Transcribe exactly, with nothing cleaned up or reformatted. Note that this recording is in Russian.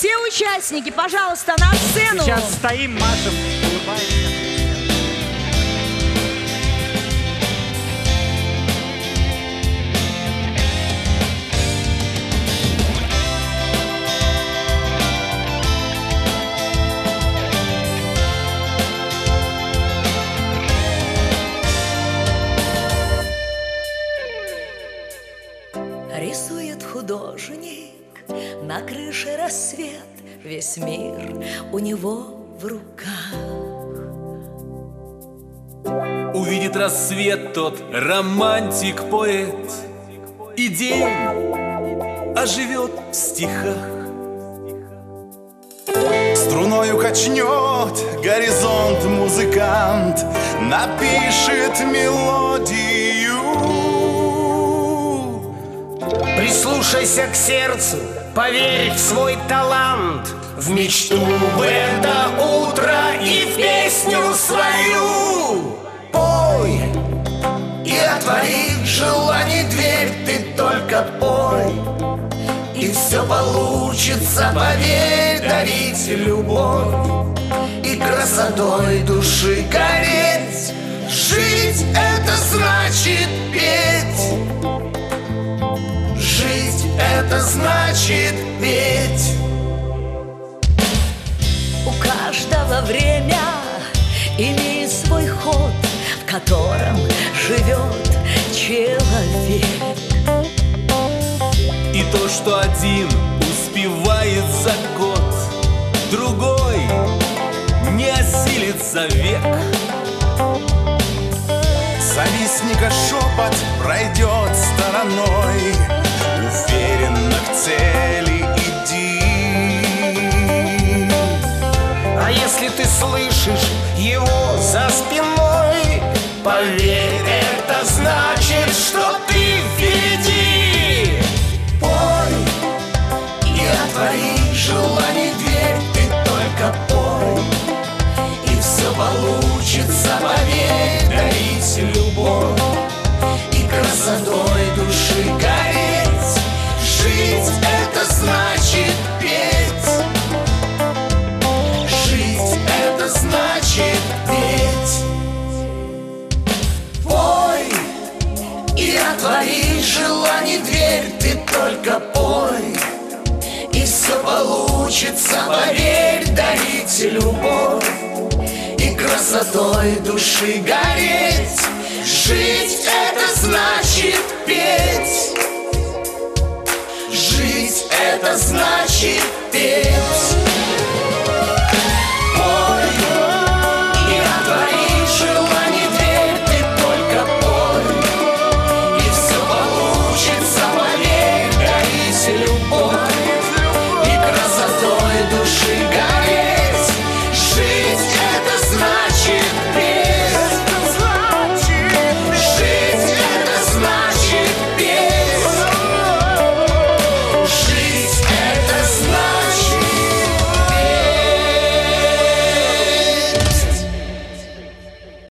все участники, пожалуйста, на сцену. Сейчас стоим, машем, улыбаемся. Рисует художник на крыше рассвет, весь мир у него в руках. Увидит рассвет тот романтик-поэт, и день оживет в стихах. Струною качнет горизонт музыкант, напишет мелодию. Прислушайся к сердцу, поверь в свой талант, в мечту в это утро и в песню свою. Пой и отвори желаний дверь, ты только пой, и все получится, поверь, дарить любовь и красотой души гореть. Жить — это значит петь. Жить — это значит петь. У каждого время имеет свой ход, в котором живет человек. И то, что один успевает за год, другой не осилит за век. Завистника шепот пройдет стороной, уверенно к цели иди. А если ты слышишь его за спиной, поверь, это значит, что ты впереди. Пой и отвори желаний дверь, ты только пой, и все получится, поверь, дарить любовь и красотой души гореть. Жить — это значит петь. Жить — это значит петь. Пой и отвори желаний дверь, ты только пой, и все получится, поверь, дарить любовь и красотой души гореть. Жить — это значит петь. Жить — это значит петь.